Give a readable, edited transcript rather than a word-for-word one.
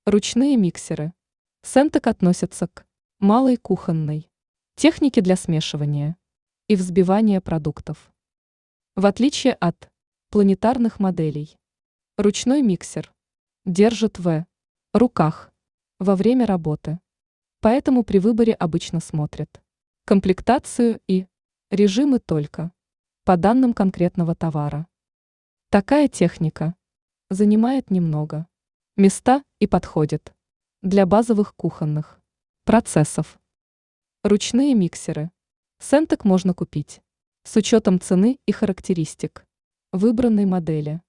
Ручные миксеры. Сентек относятся к малой кухонной технике для смешивания и взбивания продуктов. В отличие от планетарных моделей, ручной миксер держит в руках во время работы, поэтому при выборе обычно смотрят комплектацию и режимы только по данным конкретного товара. Такая техника занимает немного места и подходит для базовых кухонных процессов. Ручные миксеры. Сентек можно купить с учетом цены и характеристик выбранной модели.